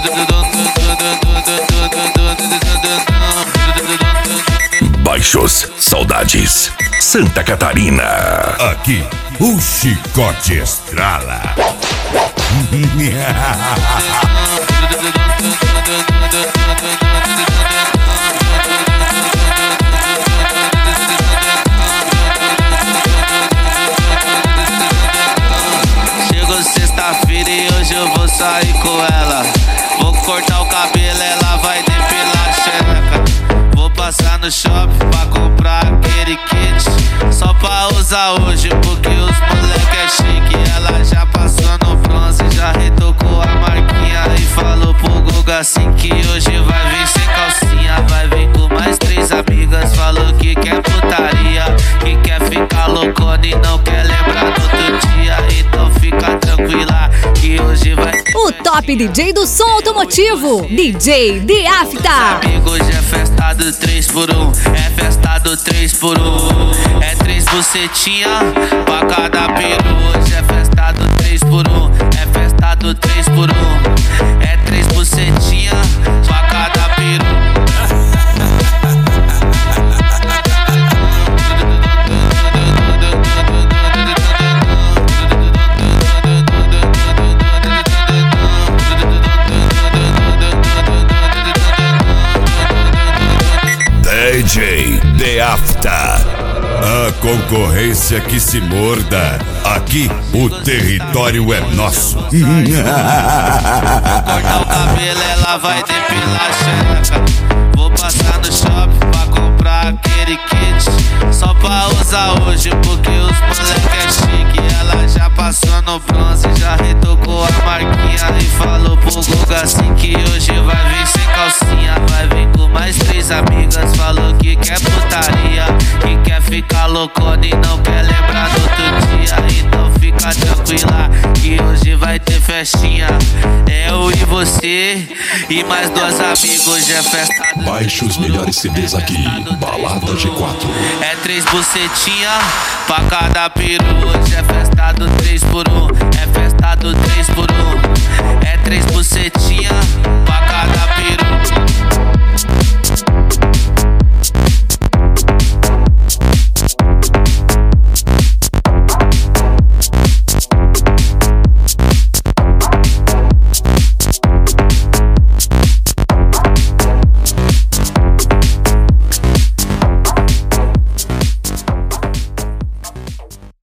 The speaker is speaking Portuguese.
Baixos Saudades, Santa Catarina. Aqui o chicote estrala. Chegou sexta-feira e hoje eu vou sair com ela. Vou cortar o cabelo, ela vai depilar a xereca. Vou passar no shopping pra comprar aquele kit, só pra usar hoje porque os moleque é chique. Ela já passou no bronze, já retocou a marquinha e falou pro Guga assim que hoje vai vir sem calcinha. Vai vir com mais 3 amigas, falou que quer putaria, que quer ficar loucona e não quer lembrar do outro dia. Então fica tranquila que hoje vai. O top DJ do som automotivo, DJ The Afta. Hoje é festa do 3x1, é festa do 3x1. É 3 bucetinha pra cada peru. Hoje é festa do 3x1, é festa do 3x1. É 3 bucetinha pra cada peru. DJ The Afta. A concorrência que se morda. Aqui o território é nosso. Cortar o cabelo, ela vai depilar a xereca. Vou passar no shopping pra comprar aquele kit, só pra usar hoje porque os moleque é chique. Ela já passou no bronze, já retocou a marquinha e falou pro Guga assim que hoje vai vir sem calcinha. Vai vir com mais 3 amigas, falou que quer putaria, que quer ficar loucona e não quer lembrar do outro dia. Então fica tranquila que hoje vai ter festinha. Eu e você e mais 2 amigos. Hoje é festa do... Baixe os melhores CDs aqui, Balada G4. É 3 bucetinha pra cada peru. Hoje é festa do 3x1,